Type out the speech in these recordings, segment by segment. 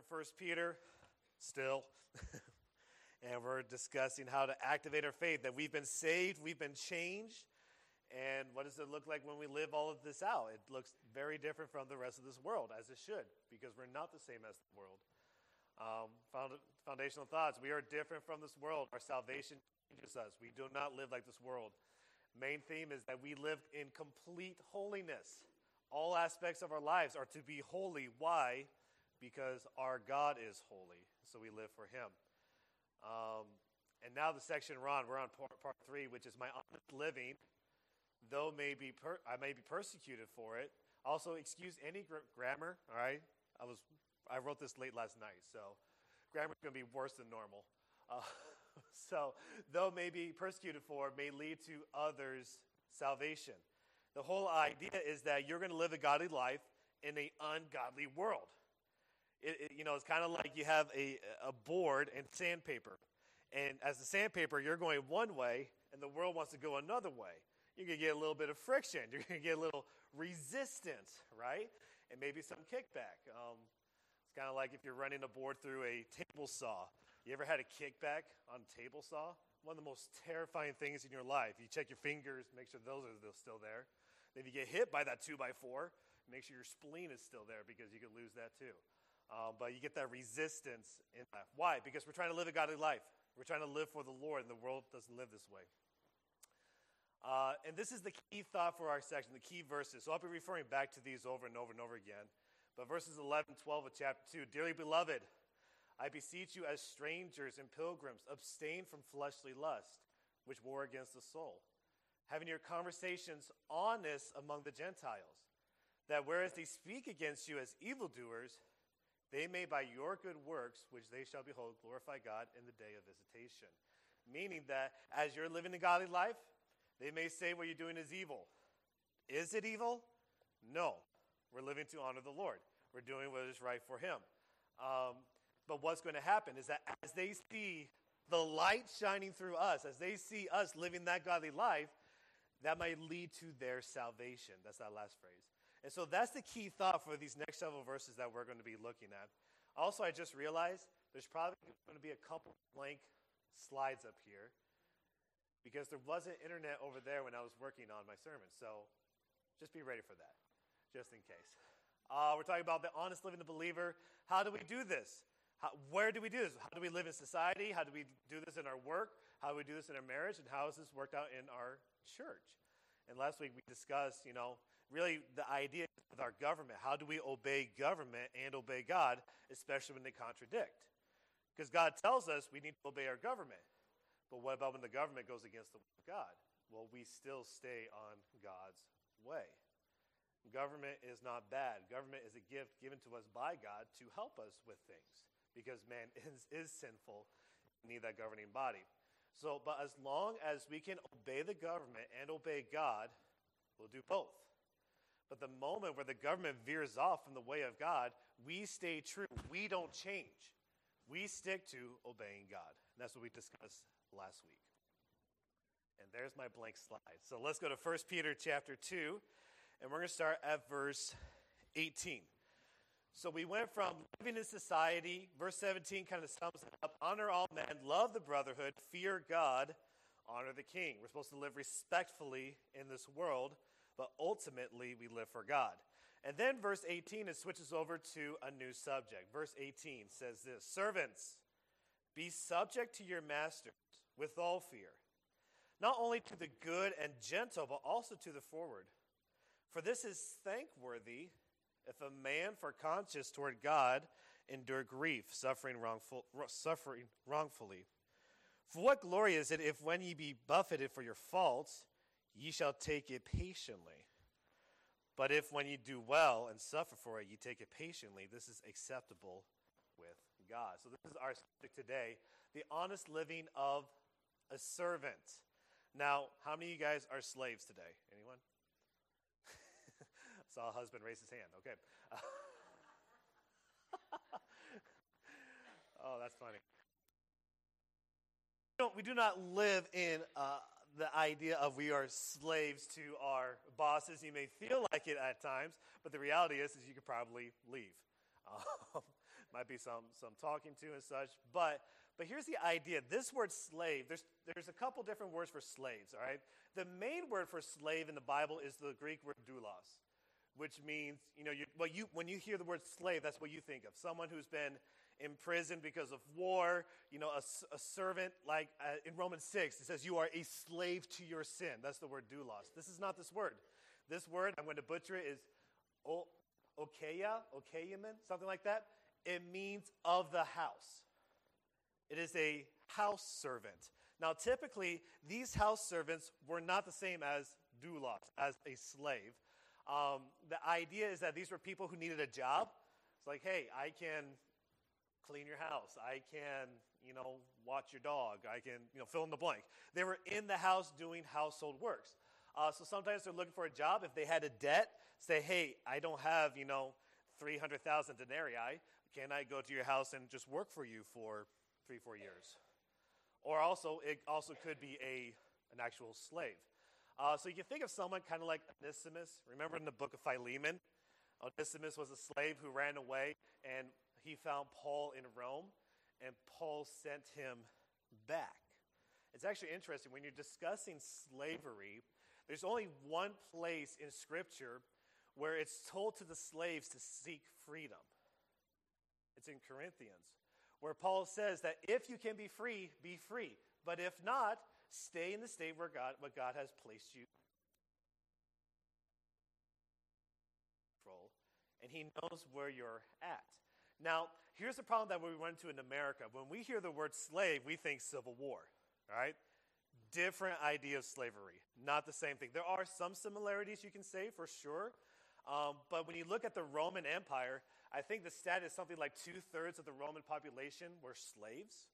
in 1 Peter, still, and we're discussing how to activate our faith, that we've been saved, we've been changed, and what does it look like when we live all of this out? It looks very different from the rest of this world, as it should, because we're not the same as the world. Foundational thoughts, we are different from this world. Our salvation changes us. We do not live like this world. Main theme is that we live in complete holiness. All aspects of our lives are to be holy. Why? Because our God is holy, so we live for him. And now the section we're on part 3, which is my honest living, though I may be persecuted for it. Also, excuse any grammar, all right? I wrote this late last night, so grammar's going to be worse than normal. So, though may be persecuted for, may lead to others' salvation. The whole idea is that you're going to live a godly life in an ungodly world. It's kind of like you have a board and sandpaper. And as the sandpaper, you're going one way, and the world wants to go another way. You're going to get a little bit of friction. You're going to get a little resistance, right? And maybe some kickback. It's kind of like if you're running a board through a table saw. You ever had a kickback on a table saw? One of the most terrifying things in your life. You check your fingers, make sure those are still there. If you get hit by that 2x4, make sure your spleen is still there because you could lose that too. But you get that resistance in that. Why? Because we're trying to live a godly life. We're trying to live for the Lord, and the world doesn't live this way. And this is the key thought for our section, the key verses. So I'll be referring back to these over and over and over again. But verses 11 and 12 of chapter 2, Dearly beloved, I beseech you as strangers and pilgrims, abstain from fleshly lust, which war against the soul, having your conversations honest among the Gentiles, that whereas they speak against you as evildoers, they may by your good works, which they shall behold, glorify God in the day of visitation. Meaning that as you're living a godly life, they may say what you're doing is evil. Is it evil? No. We're living to honor the Lord. We're doing what is right for him. But what's going to happen is that as they see the light shining through us, as they see us living that godly life, that might lead to their salvation. That's that last phrase. And so that's the key thought for these next several verses that we're going to be looking at. Also, I just realized there's probably going to be a couple blank slides up here because there wasn't internet over there when I was working on my sermon. So just be ready for that, just in case. We're talking about the honest living of the believer. How do we do this? Where do we do this? How do we live in society? How do we do this in our work? How do we do this in our marriage? And how is this worked out in our church? And last week we discussed, really the idea with our government. How do we obey government and obey God, especially when they contradict? Because God tells us we need to obey our government. But what about when the government goes against the will of God? Well, we still stay on God's way. Government is not bad. Government is a gift given to us by God to help us with things. Because man is sinful, we need that governing body. So, but as long as we can obey the government and obey God, we'll do both. But the moment where the government veers off from the way of God, we stay true. We don't change. We stick to obeying God. And that's what we discussed last week. And there's my blank slide. So let's go to 1 Peter chapter 2, and we're going to start at verse 18. So we went from living in society, verse 17 kind of sums it up, honor all men, love the brotherhood, fear God, honor the king. We're supposed to live respectfully in this world, but ultimately we live for God. And then verse 18, it switches over to a new subject. Verse 18 says this, servants, be subject to your masters with all fear, not only to the good and gentle, but also to the forward. For this is thankworthy if a man for conscience toward God endure grief, suffering wrongfully. For what glory is it if when ye be buffeted for your faults, ye shall take it patiently? But if when ye do well and suffer for it, ye take it patiently, this is acceptable with God. So this is our subject today, the honest living of a servant. Now, how many of you guys are slaves today? Anyone? Saw a husband raise his hand. Okay. Oh, that's funny. We do not live in the idea of we are slaves to our bosses. You may feel like it at times, but the reality is you could probably leave. Might be some talking to and such. But here's the idea. This word slave, there's a couple different words for slaves, all right? The main word for slave in the Bible is the Greek word doulos, which means, when you hear the word slave, that's what you think of. Someone who's been imprisoned because of war, a servant, like in Romans 6, it says you are a slave to your sin. That's the word doulos. This is not this word. This word, I'm going to butcher it, is okeiaman, something like that. It means of the house. It is a house servant. Now, typically, these house servants were not the same as doulos, as a slave. The idea is that these were people who needed a job. It's like, hey, I can clean your house. I can, watch your dog. I can, fill in the blank. They were in the house doing household works. So sometimes they're looking for a job. If they had a debt, say, hey, I don't have, 300,000 denarii. Can I go to your house and just work for you for 3-4 years? Or it also could be an actual slave. So you can think of someone kind of like Onesimus. Remember in the book of Philemon? Onesimus was a slave who ran away, and he found Paul in Rome, and Paul sent him back. It's actually interesting. When you're discussing slavery, there's only one place in Scripture where it's told to the slaves to seek freedom. It's in Corinthians, where Paul says that if you can be free, be free. But if not, stay in the state where God has placed you. And he knows where you're at. Now, here's the problem that we run into in America. When we hear the word slave, we think Civil War, right? Different idea of slavery, not the same thing. There are some similarities you can say for sure, but when you look at the Roman Empire, I think the stat is something like 2/3 of the Roman population were slaves.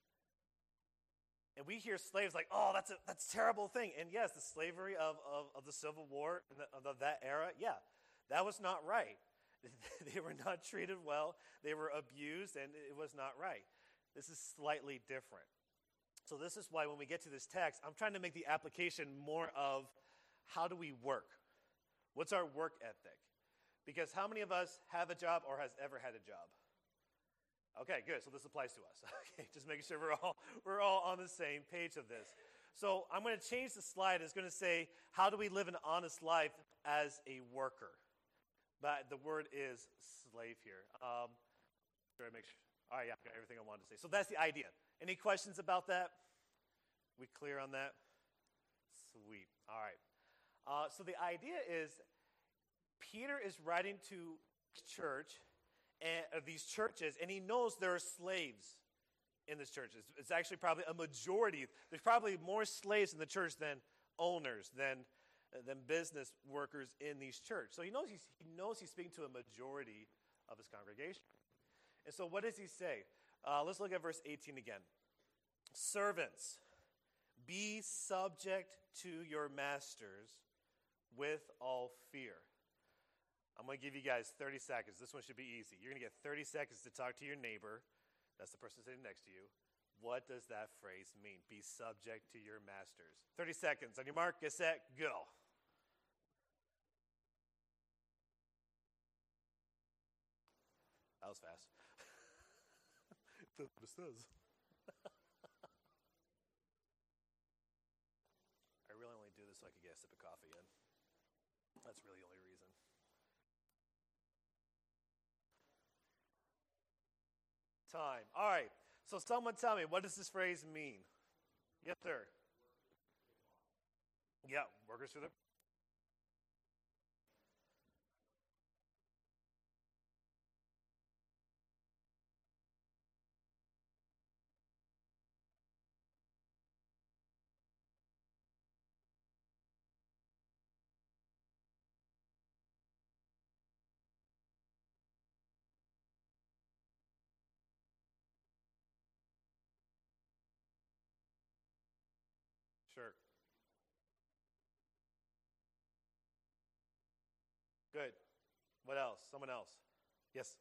And we hear slaves like, oh, that's a terrible thing. And yes, the slavery of the Civil War of that era, yeah, that was not right. They were not treated well. They were abused, and it was not right. This is slightly different. So this is why when we get to this text, I'm trying to make the application more of how do we work? What's our work ethic? Because how many of us have a job or has ever had a job? Okay, good. So this applies to us. Okay, just making sure we're all on the same page of this. So I'm going to change the slide. It's going to say, how do we live an honest life as a worker? But the word is slave here. Try to make sure. All right, yeah, I got everything I wanted to say. So that's the idea. Any questions about that? We clear on that? Sweet. All right. So the idea is Peter is writing to church and these churches, and he knows there are slaves in this church. It's actually probably a majority. There's probably more slaves in the church than owners, than business workers in these churches. So he knows he's speaking to a majority of his congregation. And so what does he say? Let's look at verse 18 again. Servants, be subject to your masters with all fear. I'm going to give you guys 30 seconds. This one should be easy. You're going to get 30 seconds to talk to your neighbor. That's the person sitting next to you. What does that phrase mean? Be subject to your masters. 30 seconds. On your mark, get set, go. That was fast. That's what it says. I really only do this so I could get a sip of coffee in. That's really the only reason. Time. All right. So someone tell me, what does this phrase mean? Yes, sir. Yeah, workers through the... Sure. Good. What else? Someone else. Yes.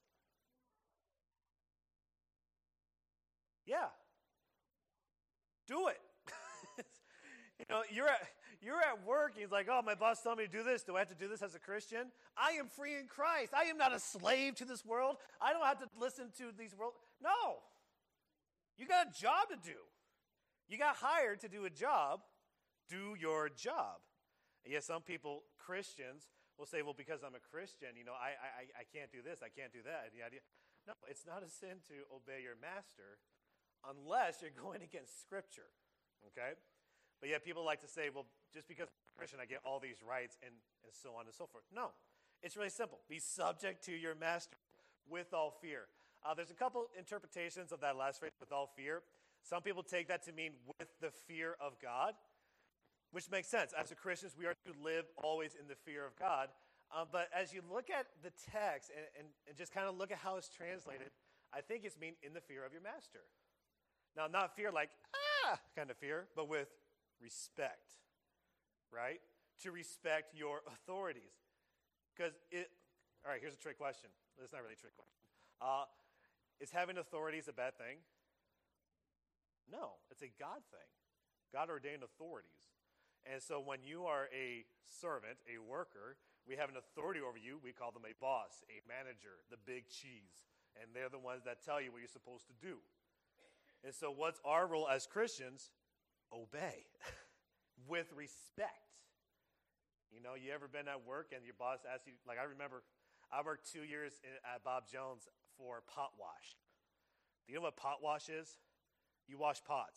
Yeah. Do it. You're at work, and he's like, oh, my boss told me to do this. Do I have to do this as a Christian? I am free in Christ. I am not a slave to this world. I don't have to listen to these world. No. You got a job to do. You got hired to do a job. Do your job. And yet some people, Christians, will say, well, because I'm a Christian, I can't do this, I can't do that. And the idea, no, it's not a sin to obey your master unless you're going against Scripture, okay? But yet people like to say, well, just because I'm a Christian, I get all these rights and so on and so forth. No, it's really simple. Be subject to your master with all fear. There's a couple interpretations of that last phrase, with all fear. Some people take that to mean with the fear of God, which makes sense. As a Christians, we are to live always in the fear of God. But as you look at the text and just kind of look at how it's translated, I think it's mean in the fear of your master. Now, not fear like, kind of fear, but with respect, right? To respect your authorities. Because all right, here's a trick question. It's not really a trick question. Is having authorities a bad thing? No, it's a God thing. God ordained authorities. And so when you are a servant, a worker, we have an authority over you. We call them a boss, a manager, the big cheese. And they're the ones that tell you what you're supposed to do. And so what's our role as Christians? Obey with respect. You ever been at work and your boss asks you, like I remember, I worked 2 years at Bob Jones for pot wash. Do you know what pot wash is? You wash pots.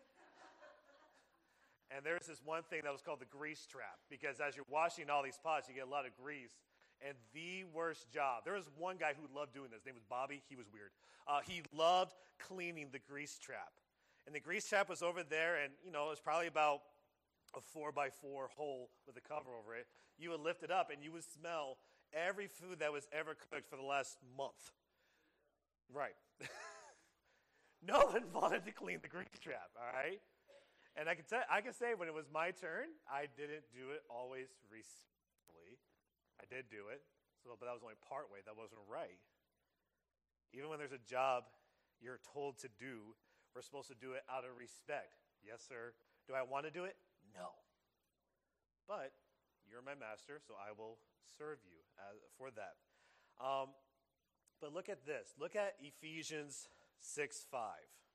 And there's this one thing that was called the grease trap, because as you're washing all these pots, you get a lot of grease. And the worst job, there was one guy who loved doing this. His name was Bobby. He was weird. He loved cleaning the grease trap. And the grease trap was over there, and it was probably about a 4x4 hole with a cover over it. You would lift it up, and you would smell every food that was ever cooked for the last month. Right. No one wanted to clean the grease trap, all right? And I can say when it was my turn, I didn't do it always respectfully. I did do it, but that was only part way. That wasn't right. Even when there's a job you're told to do, we're supposed to do it out of respect. Yes, sir. Do I want to do it? No. But you're my master, so I will serve you for that. But look at this. Look at Ephesians 6:5.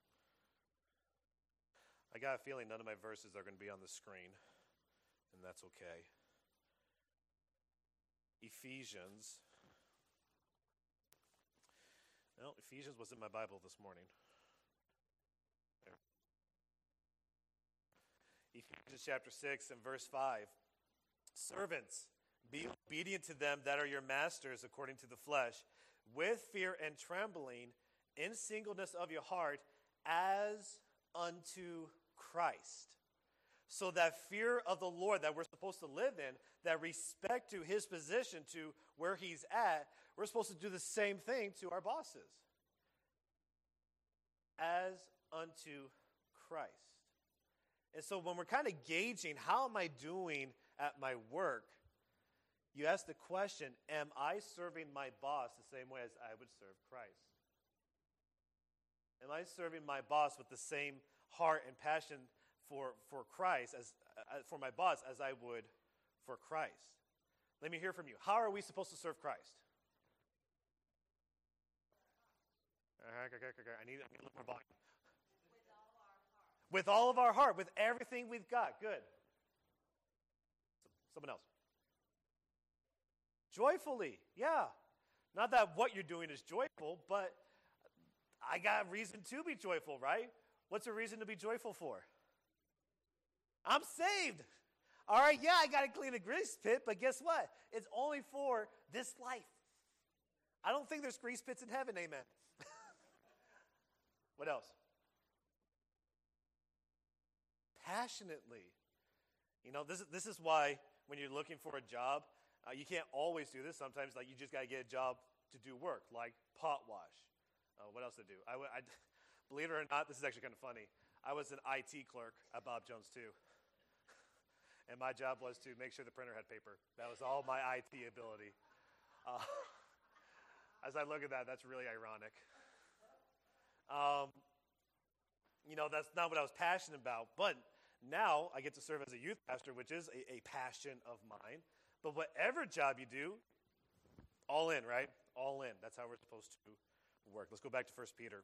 I got a feeling none of my verses are going to be on the screen, and that's okay. Ephesians was in my Bible this morning. There. Ephesians chapter 6 and verse 5. Servants, be obedient to them that are your masters according to the flesh, with fear and trembling, in singleness of your heart, as unto Christ. So that fear of the Lord that we're supposed to live in, that respect to his position, to where he's at, we're supposed to do the same thing to our bosses. As unto Christ. And so when we're kind of gauging, how am I doing at my work? You ask the question, am I serving my boss the same way as I would serve Christ? Am I serving my boss with the same heart and passion for Christ, for my boss, as I would for Christ? Let me hear from you. How are we supposed to serve Christ? I need a little more volume. With all of our heart, with everything we've got. Good. Someone else. Joyfully, yeah. Not that what you're doing is joyful, but I got reason to be joyful, right? What's a reason to be joyful for? I'm saved. All right, yeah, I got to clean a grease pit, but guess what? It's only for this life. I don't think there's grease pits in heaven, amen. What else? Passionately. This is why when you're looking for a job, you can't always do this. Sometimes you just got to get a job to do work, like pot wash. What else to do? I believe it or not, this is actually kind of funny. I was an IT clerk at Bob Jones too. And my job was to make sure the printer had paper. That was all my IT ability. As I look at that, that's really ironic. That's not what I was passionate about. But Now I get to serve as a youth pastor, which is a passion of mine. But whatever job you do, all in, right? All in. That's how we're supposed to work. Let's go back to 1 Peter.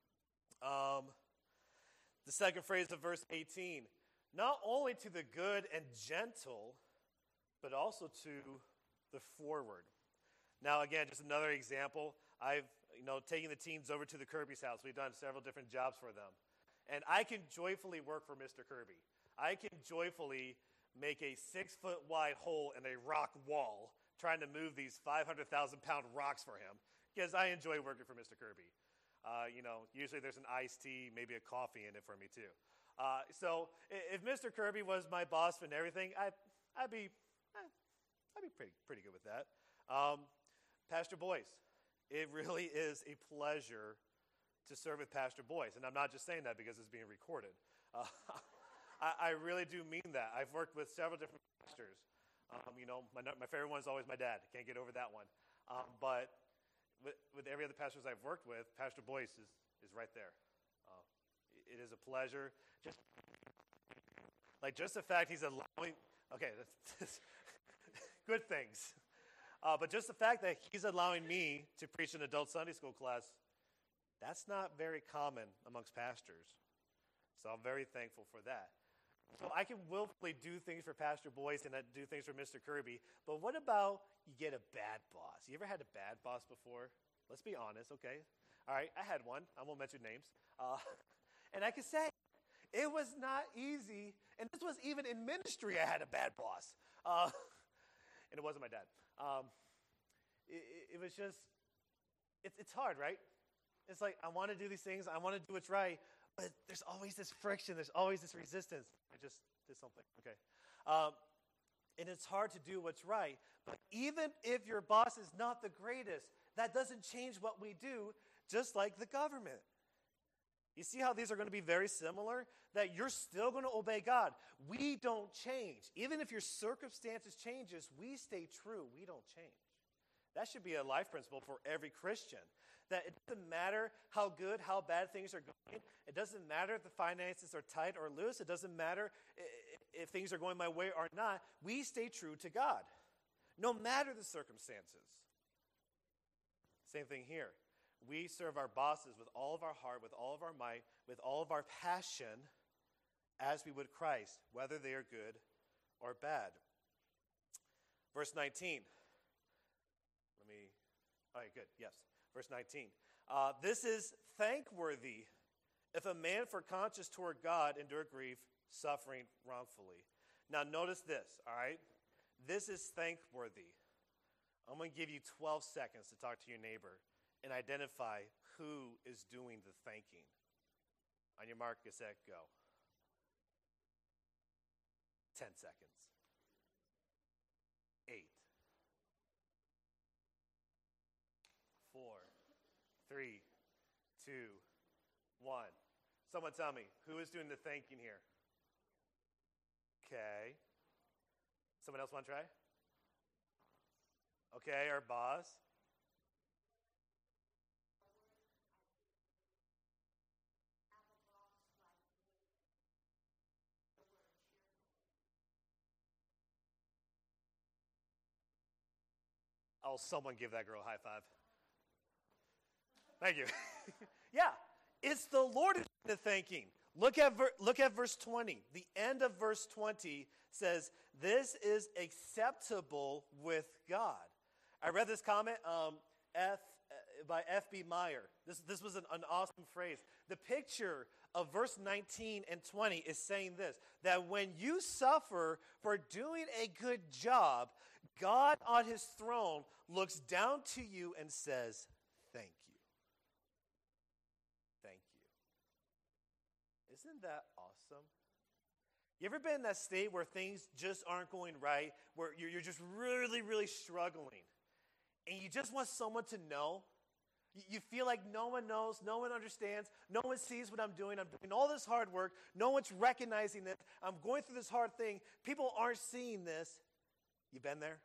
The second phrase of verse 18. Not only to the good and gentle, but also to the forward. Now, again, just another example. I've taken the teens over to the Kirby's house. We've done several different jobs for them. And I can joyfully work for Mr. Kirby. I can joyfully make a 6-foot wide hole in a rock wall trying to move these 500,000-pound rocks for him because I enjoy working for Mr. Kirby. Usually there's an iced tea, maybe a coffee in it for me too. So if Mr. Kirby was my boss and everything, I'd be pretty good with that. Pastor Boyce, it really is a pleasure to serve with Pastor Boyce, and I'm not just saying that because it's being recorded. I really do mean that. I've worked with several different pastors. My favorite one is always my dad. Can't get over that one. But with every other pastors I've worked with, Pastor Boyce is right there. It is a pleasure. Just the fact he's allowing, that's good things. But just the fact that he's allowing me to preach an adult Sunday school class, that's not very common amongst pastors. So I'm very thankful for that. So I can willfully do things for Pastor Boyce and do things for Mr. Kirby, but what about you get a bad boss? You ever had a bad boss before? Let's be honest, okay? All right, I had one. I won't mention names. And I can say, it was not easy, and this was even in ministry I had a bad boss. And it wasn't my dad. It was just, it's hard, right? It's like, I want to do these things, I want to do what's right, but there's always this friction, there's always this resistance. I just did something, okay. And it's hard to do what's right, but even if your boss is not the greatest, that doesn't change what we do, just like the government. You see how these are going to be very similar? That you're still going to obey God. We don't change. Even if your circumstances changes, we stay true. We don't change. That should be a life principle for every Christian. That it doesn't matter how good, how bad things are going. It doesn't matter if the finances are tight or loose. It doesn't matter if things are going my way or not. We stay true to God, no matter the circumstances. Same thing here. We serve our bosses with all of our heart, with all of our might, with all of our passion, as we would Christ, whether they are good or bad. Verse 19. All right, good, yes. Verse 19. This is thankworthy if a man for conscience toward God endure grief, suffering wrongfully. Now notice this, all right? This is thankworthy. I'm going to give you 12 seconds to talk to your neighbor and identify who is doing the thanking. On your mark, get set, go. 10 seconds. 8. 4, 3, 2, 1. Someone tell me, who is doing the thanking here? Okay. Someone else want to try? Okay, our boss. Oh, someone give that girl a high five. Thank you. Yeah, it's the Lord who's doing the thanking. Look at verse 20. The end of verse 20 says, this is acceptable with God. I read this comment by F.B. Meyer. This was an awesome phrase. The picture of verse 19 and 20 is saying this, that when you suffer for doing a good job, God on his throne looks down to you and says, thank you. Thank you. Isn't that awesome? You ever been in that state where things just aren't going right, where you're just really, really struggling, and you just want someone to know? You feel like no one knows, no one understands, no one sees what I'm doing all this hard work, no one's recognizing this, I'm going through this hard thing, people aren't seeing this. You been there?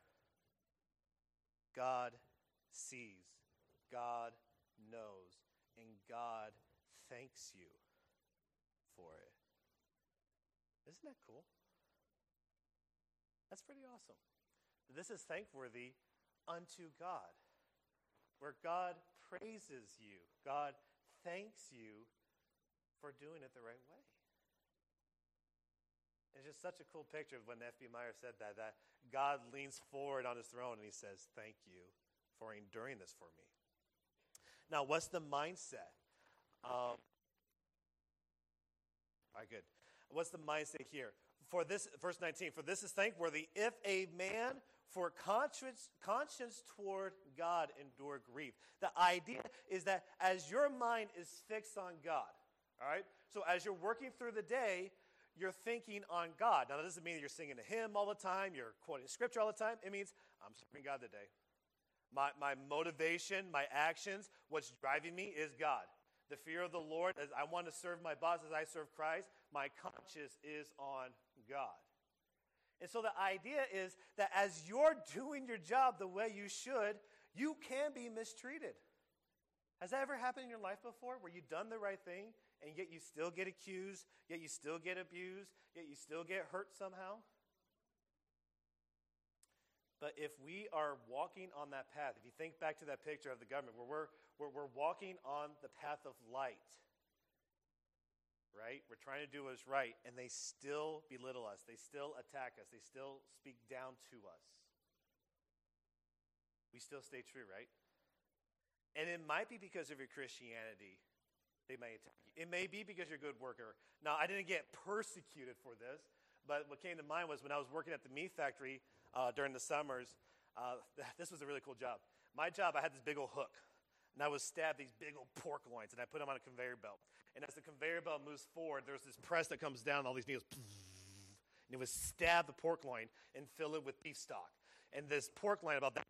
God sees, God knows, and God thanks you for it. Isn't that cool? That's pretty awesome. This is thankworthy unto God, where God praises you. God thanks you for doing it the right way. It's just such a cool picture of when F.B. Meyer said that God leans forward on his throne and he says, thank you for enduring this for me. Now, what's the mindset? All right, good. What's the mindset here? For this, verse 19, for this is thankworthy if a man for conscience toward God endure grief. The idea is that as your mind is fixed on God, all right? So as you're working through the day, you're thinking on God. Now, that doesn't mean that you're singing a hymn all the time, you're quoting scripture all the time. It means I'm serving God today. My motivation, my actions, what's driving me is God. The fear of the Lord, as I want to serve my boss as I serve Christ, my conscience is on God. And so the idea is that as you're doing your job the way you should, you can be mistreated. Has that ever happened in your life before, where you've done the right thing, and yet you still get accused, yet you still get abused, yet you still get hurt somehow? But if we are walking on that path, if you think back to that picture of the government, where we're walking on the path of light, right? We're trying to do what's right, and they still belittle us. They still attack us. They still speak down to us. We still stay true, right? And it might be because of your Christianity. They may attack you. It may be because you're a good worker. Now, I didn't get persecuted for this, but what came to mind was when I was working at the meat factory during the summers, this was a really cool job. My job, I had this big old hook, and I would stab these big old pork loins, and I put them on a conveyor belt. And as the conveyor belt moves forward, there's this press that comes down, all these needles, and it would stab the pork loin and fill it with beef stock. And this pork loin about that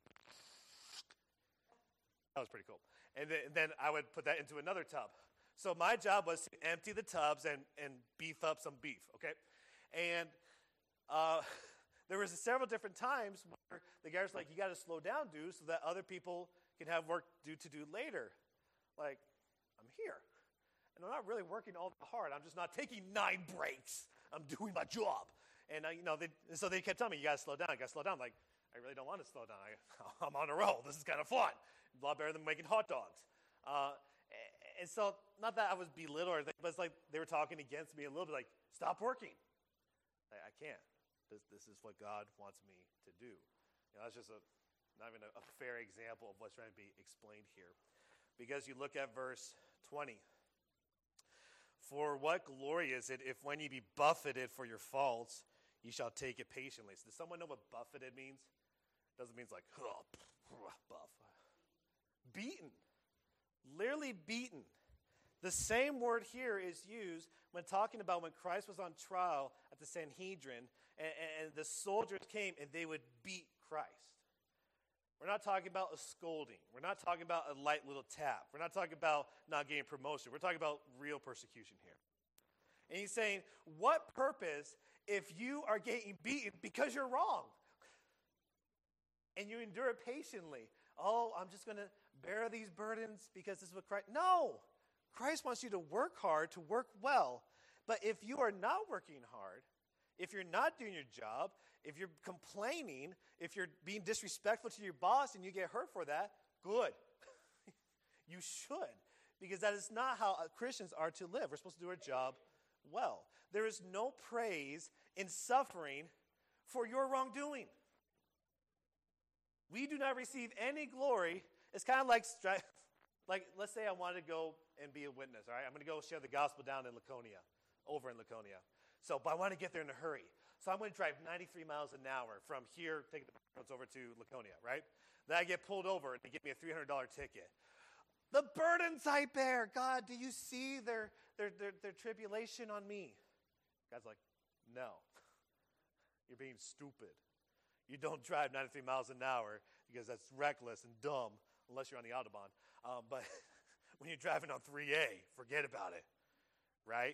was pretty cool. And then I would put that into another tub. So my job was to empty the tubs and beef up some beef, okay? And there was several different times where the guy was like, you got to slow down, dude, so that other people can have work to do later. Like, I'm here. And I'm not really working all that hard. I'm just not taking 9 breaks. I'm doing my job. And, so they kept telling me, you got to slow down, you got to slow down. I'm like, I really don't want to slow down. I'm on a roll. This is kind of fun. A lot better than making hot dogs. And so, not that I was belittled or anything, but it's like they were talking against me a little bit, like, stop working. I can't. This is what God wants me to do. That's just not even a fair example of what's trying to be explained here. Because you look at verse 20. For what glory is it if when you be buffeted for your faults, you shall take it patiently. So does someone know what buffeted means? It doesn't mean like, buff. Beaten. Literally beaten. The same word here is used when talking about when Christ was on trial at the Sanhedrin and the soldiers came and they would beat Christ. We're not talking about a scolding. We're not talking about a light little tap. We're not talking about not getting promotion. We're talking about real persecution here. And he's saying, what purpose if you are getting beaten because you're wrong? And you endure it patiently. Oh, I'm just going to bear these burdens because this is what Christ... No! Christ wants you to work hard, to work well. But if you are not working hard, if you're not doing your job, if you're complaining, if you're being disrespectful to your boss and you get hurt for that, good. You should. Because that is not how Christians are to live. We're supposed to do our job well. There is no praise in suffering for your wrongdoing. We do not receive any glory. It's kind of like let's say I want to go and be a witness, all right? I'm going to go share the gospel down in Laconia, over in Laconia. But I want to get there in a hurry. So I'm going to drive 93 miles an hour from here, take the roads over to Laconia, right? Then I get pulled over and they give me a $300 ticket. The burdens I bear, God, do you see their tribulation on me? God's like, no, you're being stupid. You don't drive 93 miles an hour because that's reckless and dumb, unless you're on the Autobahn. But when you're driving on 3A, forget about it, right?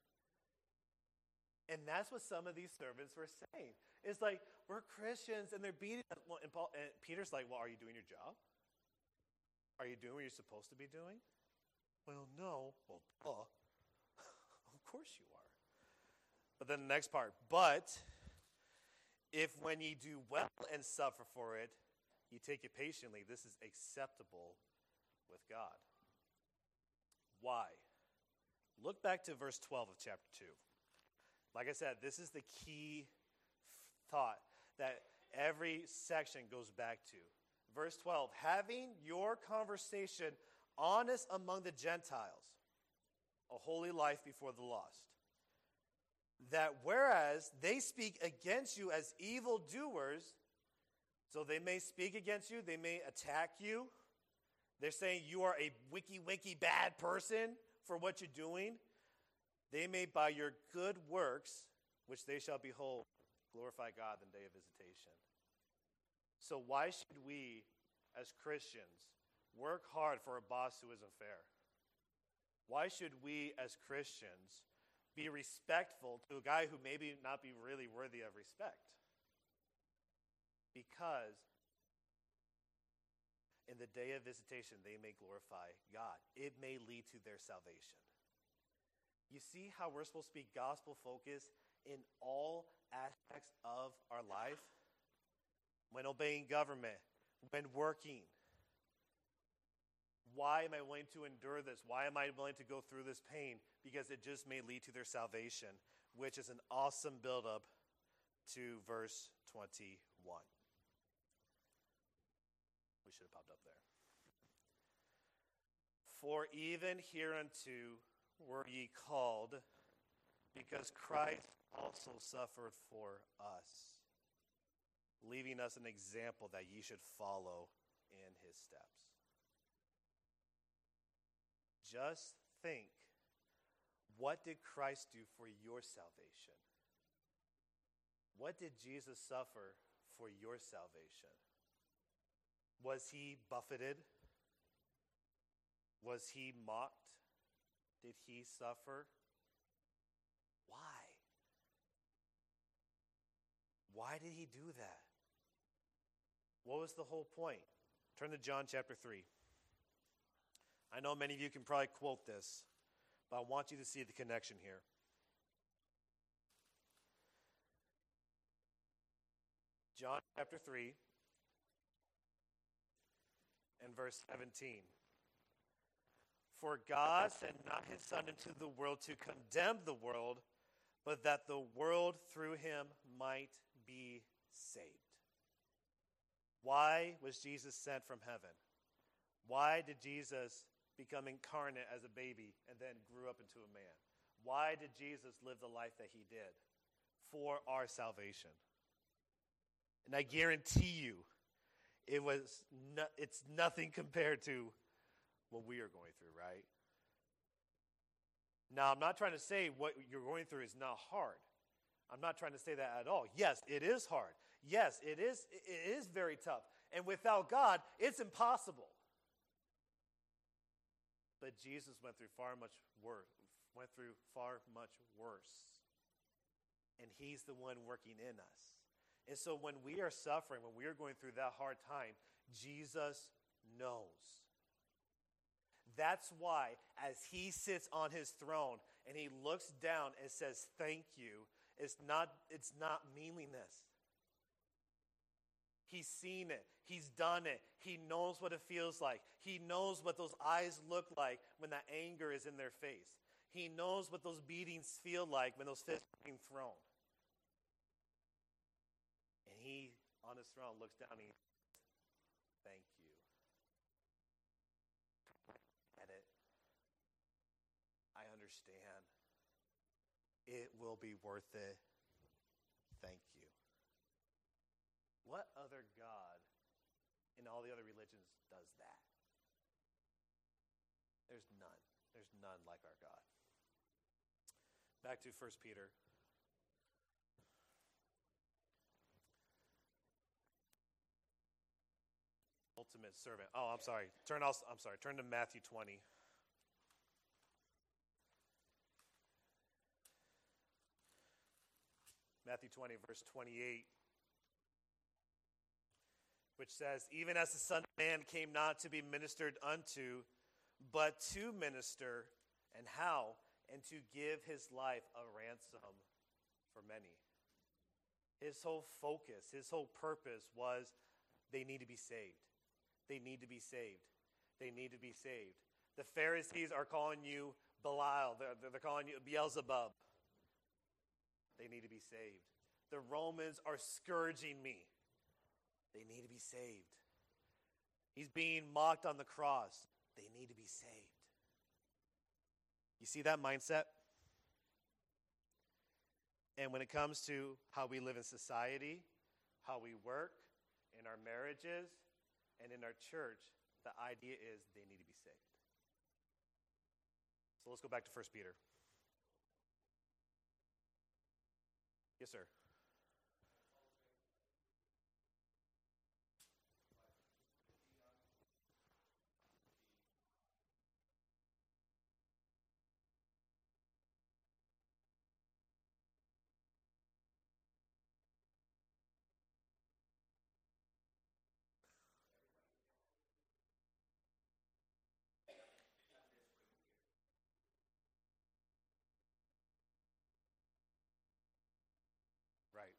And that's what some of these servants were saying. It's like, we're Christians, and they're beating us. And Peter's like, well, are you doing your job? Are you doing what you're supposed to be doing? Well, no. Well, of course you are. But then the next part, but if when ye do well and suffer for it, ye take it patiently, this is acceptable with God. Why? Look back to verse 12 of chapter 2. Like I said, this is the key thought that every section goes back to. Verse 12, having your conversation honest among the Gentiles, a holy life before the lost. That whereas they speak against you as evildoers, so they may speak against you, they may attack you. They're saying you are a wicky bad person for what you're doing. They may by your good works, which they shall behold, glorify God in the day of visitation. So why should we, as Christians, work hard for a boss who isn't fair? Why should we, as Christians, be respectful to a guy who maybe not be really worthy of respect? Because in the day of visitation, they may glorify God. It may lead to their salvation. You see how we're supposed to be gospel focused in all aspects of our life? When obeying government, when working. Why am I willing to endure this? Why am I willing to go through this pain? Because it just may lead to their salvation, which is an awesome buildup to verse 21. We should have popped up there. For even hereunto were ye called, because Christ also suffered for us, leaving us an example that ye should follow in his steps. Just think, what did Christ do for your salvation? What did Jesus suffer for your salvation? Was he buffeted? Was he mocked? Did he suffer? Why? Why did he do that? What was the whole point? Turn to John chapter 3. I know many of you can probably quote this, but I want you to see the connection here. John chapter 3 and verse 17. For God sent not his Son into the world to condemn the world, but that the world through him might be saved. Why was Jesus sent from heaven? Why did Jesus become incarnate as a baby and then grew up into a man? Why did Jesus live the life that he did? For our salvation. And I guarantee you, it's nothing compared to what we are going through, right? Now, I'm not trying to say what you're going through is not hard. I'm not trying to say that at all. Yes, it is hard. Yes, it is very tough. And without God, it's impossible. But Jesus went through far much worse. And he's the one working in us. And so when we are suffering, when we are going through that hard time, Jesus knows. That's why as he sits on his throne and he looks down and says, thank you, it's not meaningless. He's seen it. He's done it. He knows what it feels like. He knows what those eyes look like when that anger is in their face. He knows what those beatings feel like when those fists are being thrown. And he, on his throne, looks down and he says, thank you. I get it. I understand. It will be worth it. Thank you. What other God in all the other religions does that? There's none. There's none like our God. Back to 1 Peter. Ultimate servant. Oh, I'm sorry. Turn to Matthew 20. Matthew 20, verse 28. Which says, even as the Son of Man came not to be ministered unto, but to minister, and how? And to give his life a ransom for many. His whole focus, his whole purpose was they need to be saved. They need to be saved. They need to be saved. The Pharisees are calling you Belial. They're calling you Beelzebub. They need to be saved. The Romans are scourging me. They need to be saved. He's being mocked on the cross. They need to be saved. You see that mindset? And when it comes to how we live in society, how we work, in our marriages, and in our church, the idea is they need to be saved. So let's go back to 1 Peter. Yes, sir. Right.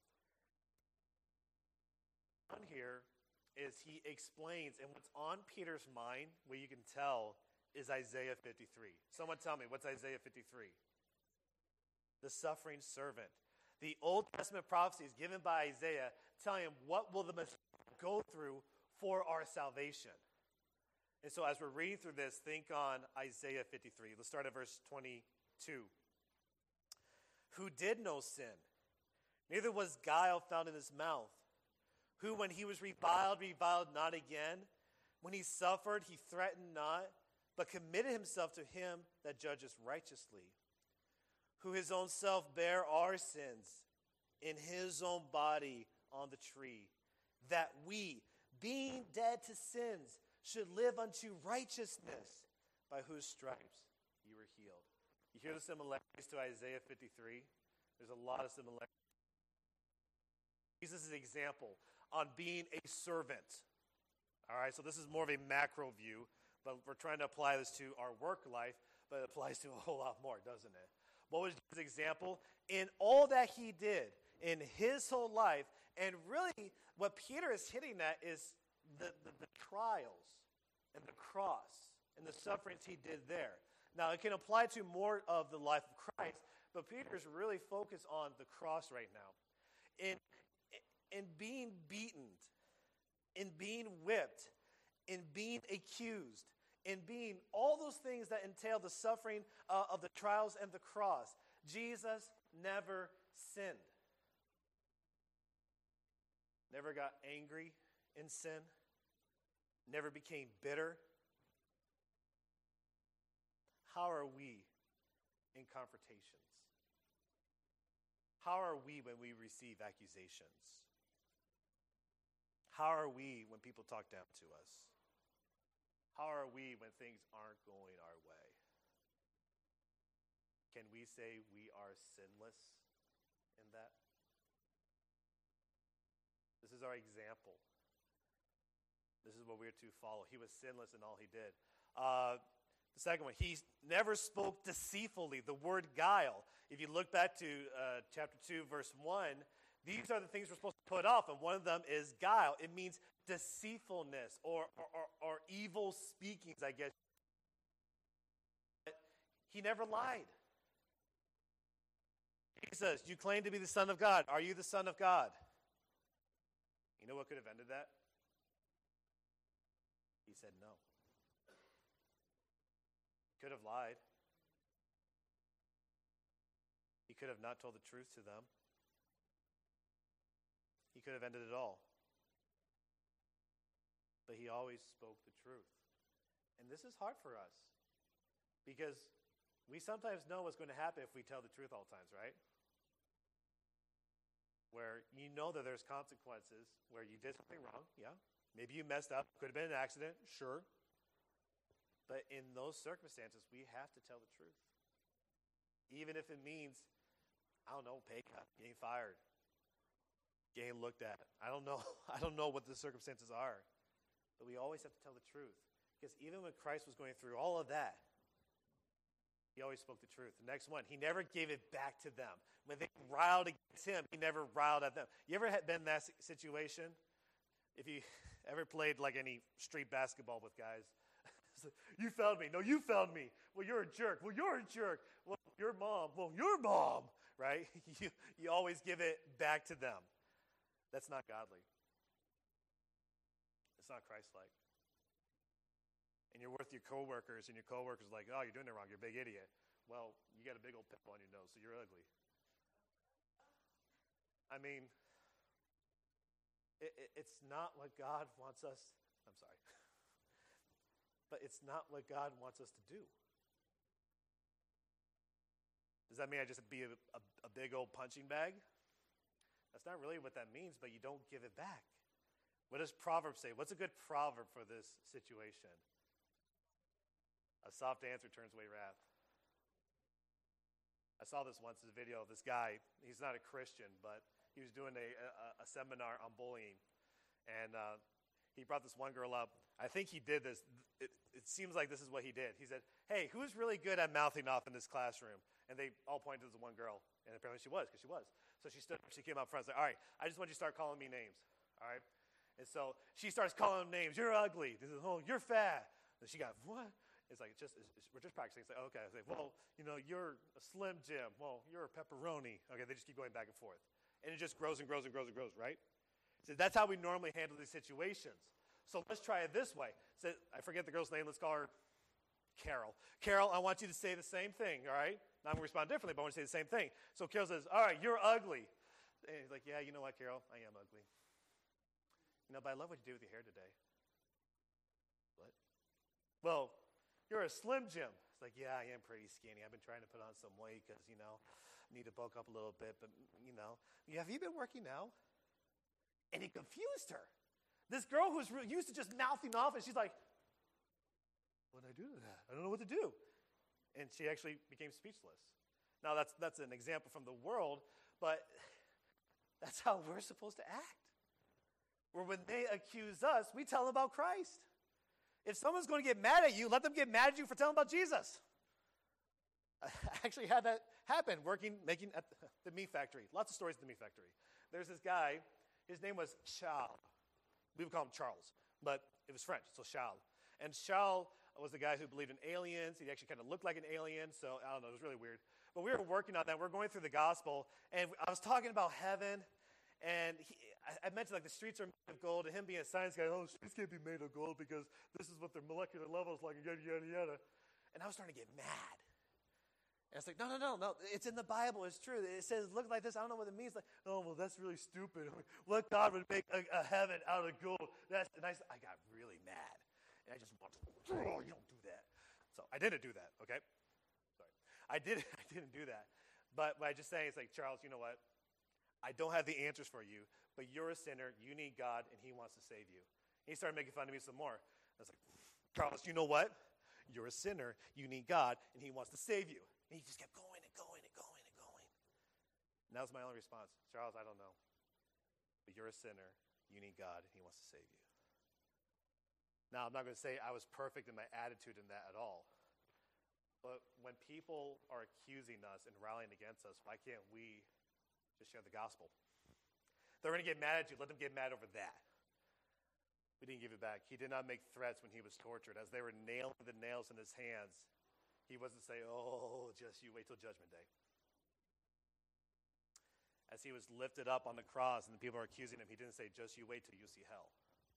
On here is he explains, and what's on Peter's mind, what you can tell, is Isaiah 53. Someone tell me, what's Isaiah 53? The suffering servant. The Old Testament prophecies given by Isaiah telling him what will the Messiah go through for our salvation. And so as we're reading through this, think on Isaiah 53. Let's start at verse 22. Who did no sin, neither was guile found in his mouth. Who, when he was reviled, reviled not again. When he suffered, he threatened not, but committed himself to him that judges righteously. Who his own self bare our sins in his own body on the tree, that we, being dead to sins, should live unto righteousness, by whose stripes you were healed. You hear the similarities to Isaiah 53? There's a lot of similarities. Jesus is an example on being a servant. All right, so this is more of a macro view, but we're trying to apply this to our work life, but it applies to a whole lot more, doesn't it? What was his example? In all that he did, in his whole life, and really what Peter is hitting at is the trials and the cross and the sufferings he did there. Now, it can apply to more of the life of Christ, but Peter is really focused on the cross right now. In being beaten, in being whipped, in being accused, in being all those things that entail the suffering of the trials and the cross, Jesus never sinned. Never got angry in sin. Never became bitter. How are we in confrontations? How are we when we receive accusations? How are we when people talk down to us? How are we when things aren't going our way? Can we say we are sinless in that? This is our example. This is what we're to follow. He was sinless in all he did. The second one, he never spoke deceitfully, the word guile. If you look back to chapter 2, verse 1, these are the things we're supposed to put off, and one of them is guile. It means deceitfulness or evil speakings, I guess. But he never lied. He says, you claim to be the Son of God. Are you the Son of God? You know what could have ended that? He said no. He could have lied. He could have not told the truth to them. He could have ended it all. But he always spoke the truth. And this is hard for us because we sometimes know what's going to happen if we tell the truth all the times, right? Where you know that there's consequences, where you did something wrong, yeah. Maybe you messed up, could have been an accident, sure. But in those circumstances, we have to tell the truth. Even if it means, I don't know, pay cut, getting fired, getting looked at. I don't know. I don't know what the circumstances are. But we always have to tell the truth. Because even when Christ was going through all of that, He always spoke the truth. The next one, he never gave it back to them. When they riled against him, he never riled at them. You ever been in that situation? If you ever played like any street basketball with guys, you fouled me. No, you fouled me. Well, you're a jerk. Well, you're a jerk. Well, your mom. Well, your mom. Right? You always give it back to them. That's not godly. It's not Christ-like. And you're with your coworkers, and your coworkers are like, oh, you're doing it wrong. You're a big idiot. Well, you got a big old pimple on your nose, so you're ugly. I mean, it's not what God wants us. I'm sorry. But it's not what God wants us to do. Does that mean I just be a big old punching bag? That's not really what that means, but you don't give it back. What does Proverbs say? What's a good proverb for this situation? A soft answer turns away wrath. I saw this once, this video of this guy. He's not a Christian, but he was doing a seminar on bullying. And he brought this one girl up. I think he did this. It seems like this is what he did. He said, hey, who's really good at mouthing off in this classroom? And they all pointed to this one girl. And apparently she was, because she was. So she stood up, she came up front and said, all right, I just want you to start calling me names. All right? And so she starts calling him names. You're ugly. He says, oh, you're fat. And she got, what? It's like, we're just practicing. It's like, okay. I say, well, you're a Slim Jim. Well, you're a pepperoni. Okay, they just keep going back and forth. And it just grows and grows and grows and grows, right? So that's how we normally handle these situations. So let's try it this way. So I forget the girl's name. Let's call her Carol. Carol, I want you to say the same thing, all right? Now I'm going to respond differently, but I want to say the same thing. So Carol says, all right, you're ugly. And he's like, yeah, you know what, Carol? I am ugly. But I love what you did with your hair today. What? Well, you're a Slim Jim. It's like, yeah, I am pretty skinny. I've been trying to put on some weight because, need to bulk up a little bit. But, have you been working out? And he confused her. This girl who's used to just mouthing off, and she's like, what did I do to that? I don't know what to do. And she actually became speechless. Now, that's an example from the world, but that's how we're supposed to act. Where when they accuse us, we tell them about Christ. If someone's going to get mad at you, let them get mad at you for telling about Jesus. I actually had that happen making at the meat factory. Lots of stories at the meat factory. There's this guy, his name was Charles. We would call him Charles, but it was French, so Charles. And Charles was the guy who believed in aliens. He actually kind of looked like an alien, so I don't know, it was really weird. But we were working on that. We're going through the gospel, and I was talking about heaven, and I mentioned like the streets are made of gold, and him being a science guy, streets can't be made of gold because this is what their molecular level is like, yada, yada, yada. And I was starting to get mad. And I was like, no, it's in the Bible, it's true. It says, look like this, I don't know what it means. Like, oh, well, that's really stupid. What God would make a heaven out of gold? And I got really mad. And I just wanted to, you don't do that. So I didn't do that, okay? Sorry. I didn't do that. But what I just saying is like, Charles, you know what? I don't have the answers for you, but you're a sinner, you need God, and he wants to save you. And he started making fun of me some more. I was like, Charles, you know what? You're a sinner, you need God, and he wants to save you. And he just kept going and going and going and going. And that was my only response. Charles, I don't know. But you're a sinner, you need God, and he wants to save you. Now, I'm not going to say I was perfect in my attitude in that at all. But when people are accusing us and rallying against us, why can't we just share the gospel? They're going to get mad at you. Let them get mad over that. We didn't give it back. He did not make threats when he was tortured. As they were nailing the nails in his hands, he wasn't saying, oh, just you wait till Judgment Day. As he was lifted up on the cross and the people are accusing him, he didn't say, just you wait till you see hell.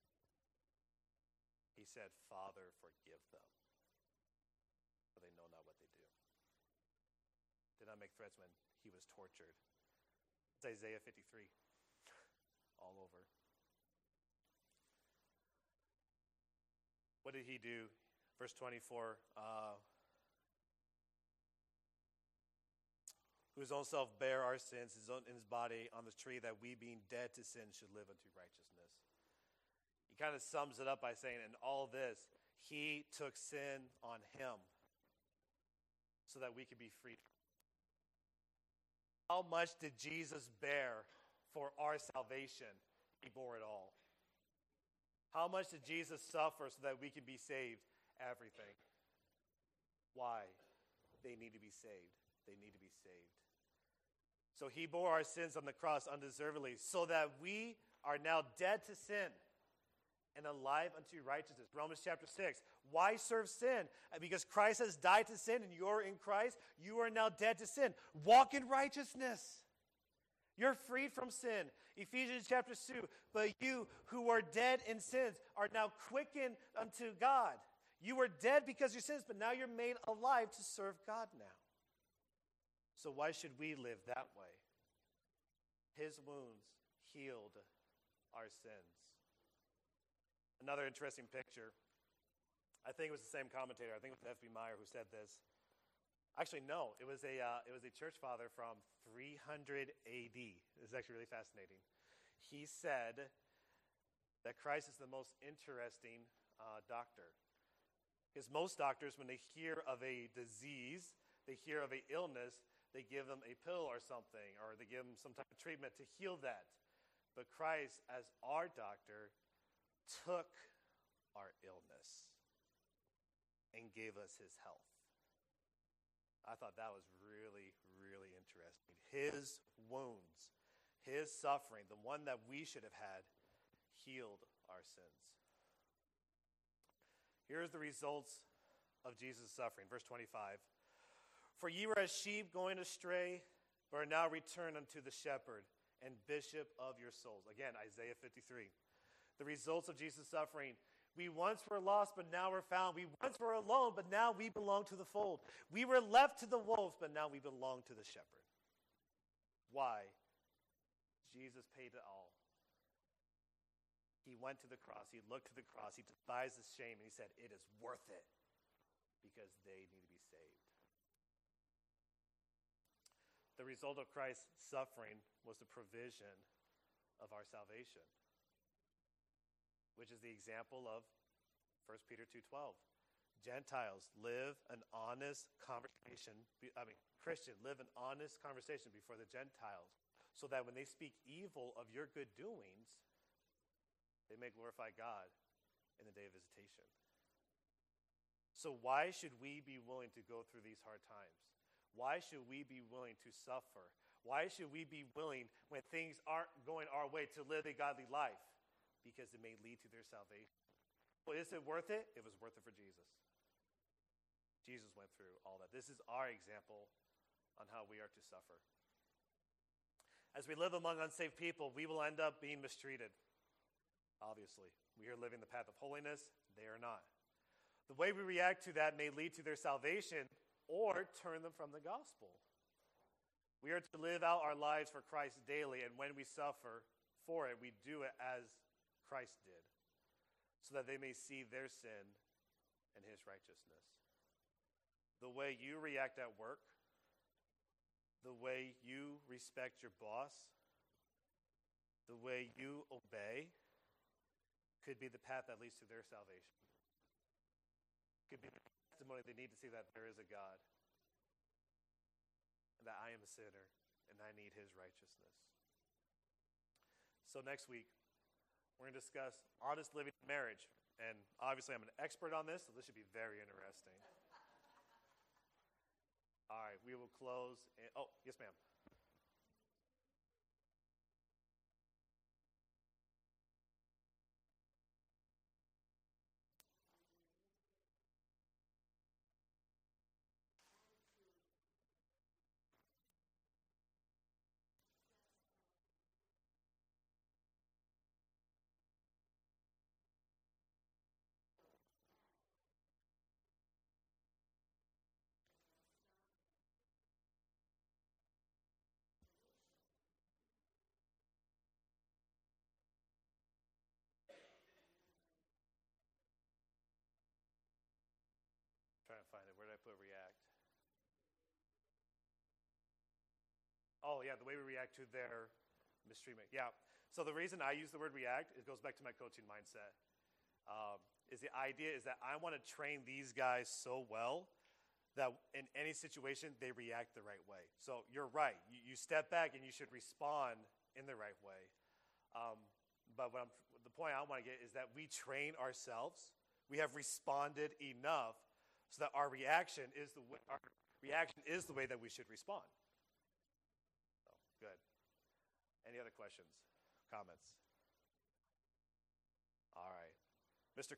He said, Father, forgive them, for they know not what they do. Did not make threats when he was tortured. It's Isaiah 53, all over. What did he do? Verse 24, whose own self bare our sins in his body on the tree, that we being dead to sin should live unto righteousness. He kind of sums it up by saying, in all this, he took sin on him so that we could be freed. How much did Jesus bear for our salvation? He bore it all. How much did Jesus suffer so that we could be saved? Everything. Why? they need to be saved. They need to be saved. So he bore our sins on the cross undeservedly, so that we are now dead to sin and alive unto righteousness. Romans chapter 6. Why serve sin? Because Christ has died to sin and you're in Christ. You are now dead to sin. Walk in righteousness. You're freed from sin. Ephesians chapter 2. But you who are dead in sins are now quickened unto God. You were dead because of your sins, but now you're made alive to serve God now. So why should we live that way? His wounds healed our sins. Another interesting picture. I think it was the same commentator. I think it was F.B. Meyer who said this. Actually, no. It was a church father from 300 A.D. This is actually really fascinating. He said that Christ is the most interesting doctor. Because most doctors, when they hear of a disease, they hear of an illness, they give them a pill or something, or they give them some type of treatment to heal that. But Christ, as our doctor, took our illness and gave us his health. I thought that was really, really interesting. His wounds, his suffering, the one that we should have had, healed our sins. Here's the results of Jesus' suffering. Verse 25. For ye were as sheep going astray, but are now returned unto the shepherd and bishop of your souls. Again, Isaiah 53. The results of Jesus' suffering. We once were lost, but now we're found. We once were alone, but now we belong to the fold. We were left to the wolves, but now we belong to the shepherd. Why? Jesus paid it all. He went to the cross. He looked to the cross. He despised the shame, and he said, it is worth it because they need to be saved. The result of Christ's suffering was the provision of our salvation, which is the example of 1 Peter 2:12. Gentiles, live an honest conversation. Christian, live an honest conversation before the Gentiles, so that when they speak evil of your good doings, they may glorify God in the day of visitation. So why should we be willing to go through these hard times? Why should we be willing to suffer? Why should we be willing, when things aren't going our way, to live a godly life? Because it may lead to their salvation. Well, is it worth it? It was worth it for Jesus. Jesus went through all that. This is our example on how we are to suffer. As we live among unsaved people, we will end up being mistreated. Obviously, we are living the path of holiness. They are not. The way we react to that may lead to their salvation or turn them from the gospel. We are to live out our lives for Christ daily, and when we suffer for it, we do it as Christ did, so that they may see their sin and his righteousness. The way you react at work, the way you respect your boss, the way you obey, could be the path that leads to their salvation. Could be the testimony they need to see that there is a God, and that I am a sinner, and I need his righteousness. So next week, we're going to discuss honest living in marriage. And obviously, I'm an expert on this, so this should be very interesting. All right, we will close. Yes, ma'am. Trying to find it. Where did I put react? Oh, yeah, the way we react to their mistreatment. Yeah. So the reason I use the word react, it goes back to my coaching mindset. Is the idea is that I want to train these guys so well that in any situation, they react the right way. So you're right. You step back and you should respond in the right way. But the point I want to get is that we train ourselves. We have responded enough so that our reaction is reaction is the way that we should respond. So, good. Any other questions, comments?